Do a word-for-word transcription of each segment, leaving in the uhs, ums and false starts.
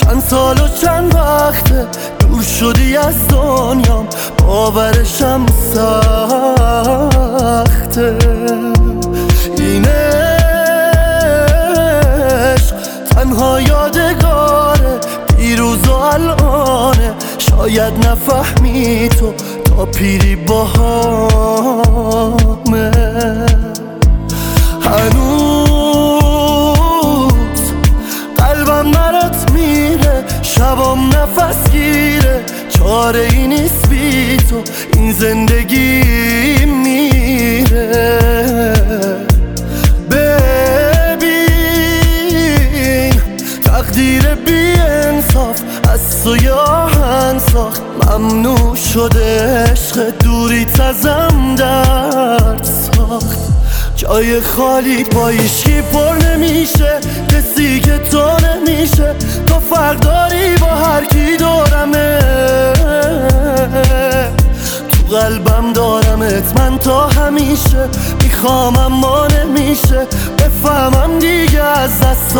چند سال و چند وقته دور شدی از دنیام، باورشم سخته. این عشق تنها یادگاره دیروز و الانه، شاید نفهمی تو تا پیری باهامه. هنوز قلبم برات میره، شبام نفس گیره، چاره ای نیست بی تو این زندگی میره. ببین تقدیر بی انصاف از تو یاهن ساخت، ممنوع شده عشق دوریت ازم درد ساخت. جای خالی با هیچکی پر نمیشه، کسی که تو نمیشه. تو فرق داری با هر کی دورمه، تو قلبم دارمت من تا همیشه. میخوام اما نمیشه بفهمم دیگه از دست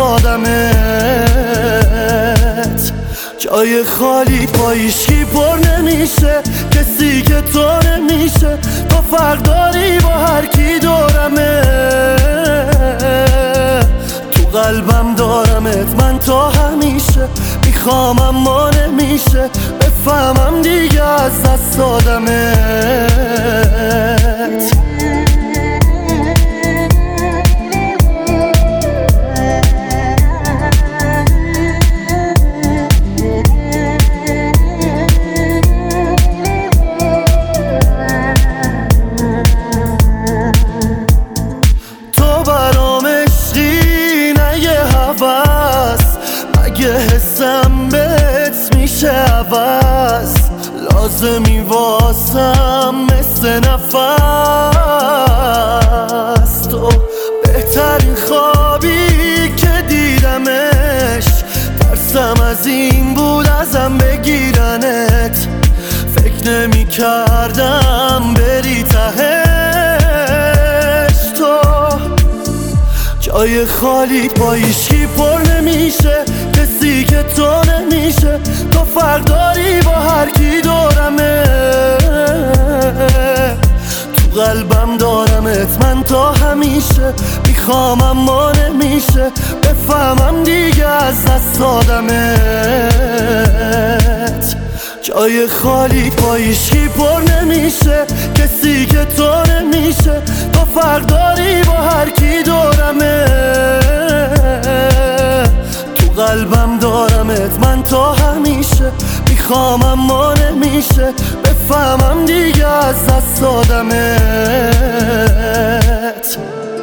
دادمت. جای خالی با هیچکی پر نمیشه، کسی که تو نمیشه. تو فرق داری با هر کی دورمه، تو قلبم دارمت من تا همیشه. میخوام اما نمیشه بفهمم دیگه از دست دادمت. مگه حسم بهت میشه عوض، لازمی واسم مثل نفس. تو بهترین خوابی که دیدمش، ترسم از این بود ازم بگیرنت. فکر نمی کردم بری تهش. تو جای خالی با هیچکی پر نمیشه، کسی که تو نمیشه. تو فرق داری با هر کی دورمه، تو قلبم دارمت من تا همیشه. میخوام اما نمیشه بفهمم دیگه از دست دادمت. جای خالی با هیچکی پر نمیشه، کسی که تو نمیشه. تو فرق داری با هر کی دورمه، تو قلبم دارمت من تا همیشه. میخوام اما نمیشه بفهمم دیگه از دست دادمت.